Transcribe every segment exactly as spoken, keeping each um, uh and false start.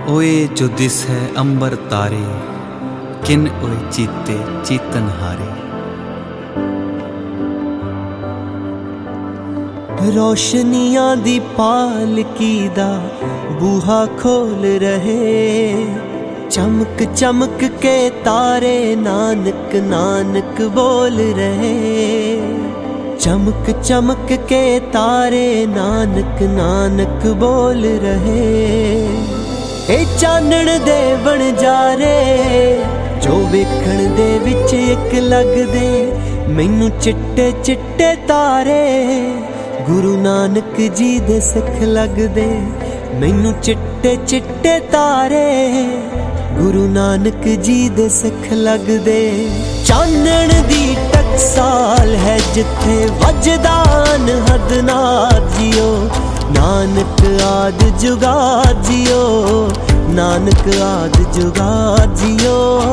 ओए जो दिस है अंबर तारे, किन ओए चीते चीतन हारे। रोशनियां दी पालकी दा बूहा खोल रहे, चमक चमक के तारे नानक नानक बोल रहे। चमक चमक के तारे नानक नानक बोल रहे। ए चानण दे बनजारे जो वेखण दे विच इक लगदे, मैनू चिट्टे चिट्टे तारे गुरु नानक जी दे सिख लगदे। मैनू चिट्टे चिट्टे तारे गुरु नानक जी दे सिख लगदे। चानण दी टकसाल है जिथे वजदान हदनाथ जियो, नानक आद जुगा जियो, नानक आद जुगा जियो।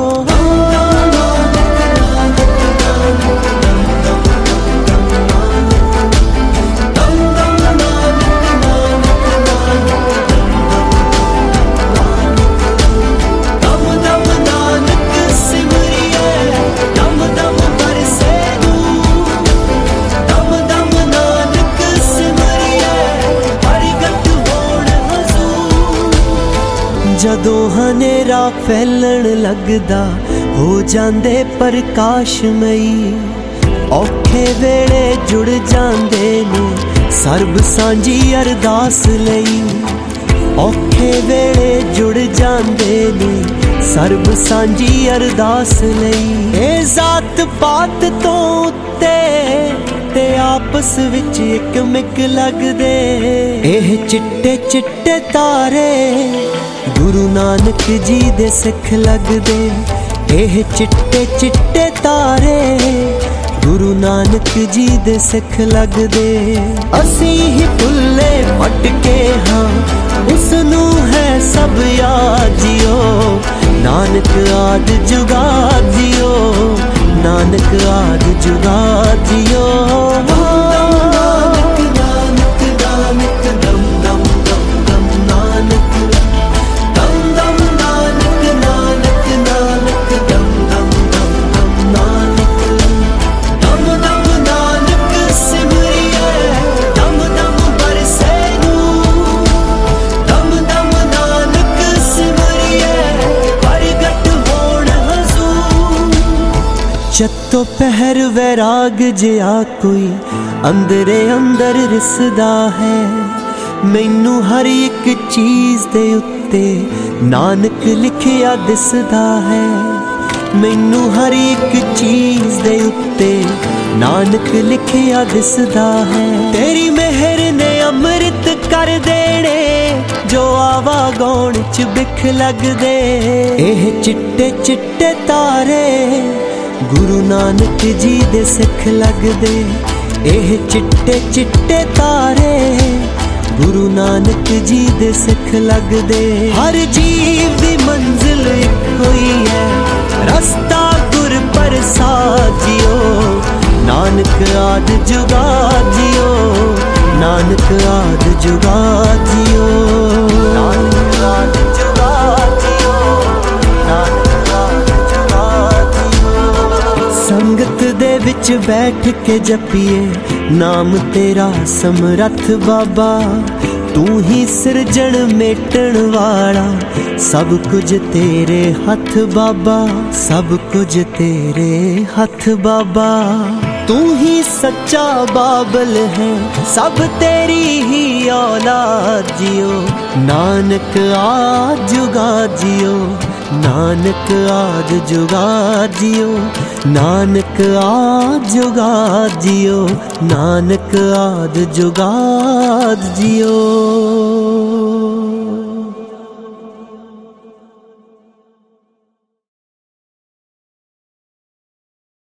जदों हनेरा फैलण लगदा हो जांदे प्रकाशमई, औखे वेले जुड़ जांदे ने सर्ब सांझी अरदास लई। औखे वेले जुड़ जांदे ने सर्ब सांझी अरदास लई। ए जात पात तो उत्ते ते आपस विच इक मिक लगदे, एह चिट्टे चिट्टे तारे गुरु नानक जी दे सिख लगदे। एह चिट्टे चिट्टे तारे गुरु नानक जी दे सिख लगदे। असी ही भुल्ले भटके हाँ उसनू है सब याद जियो, नानक आद जुगा जियो, नानक आद जुगा जियो। चत्तो पहर वैराग जिया कोई अंदरे अंदर रिसदा है, मैनू हर एक चीज दे उत्ते नानक लिखिया दिसदा है। मैनू हर एक चीज दे उत्ते नानक लिखिया दिसदा है। तेरी मेहर ने अमृत कर देने जो आवा गौण च बिख लगदे। एह चिट्टे चिट्टे तारे गुरु नानक जी दे सिख लगदे। एह चिट्टे चिट्टे तारे गुरु नानक जी दे सिख लगदे। हर जीव दी मंजिल इक होई है, रस्ता गुर प्रसाद जियो, नानक आद जुगा जियो, नानक आद जुगा जियो, नानक आद जुगा जियो, नानक आद जुगा जियो। संगत दे विच बैठ के जपिए नाम तेरा समरथ बाबा, तू ही सिरजण मेटण वाला, सब कुछ तेरे हथ बाबा, सब कुछ तेरे हथ बाबा। तू ही सच्चा बाबल है, सब तेरी ही औलाद जियो, नानक आद जुगा जियो, नानक आद जुगा जियो, नानक आद जुगा जियो, नानक आद जुगा जियो।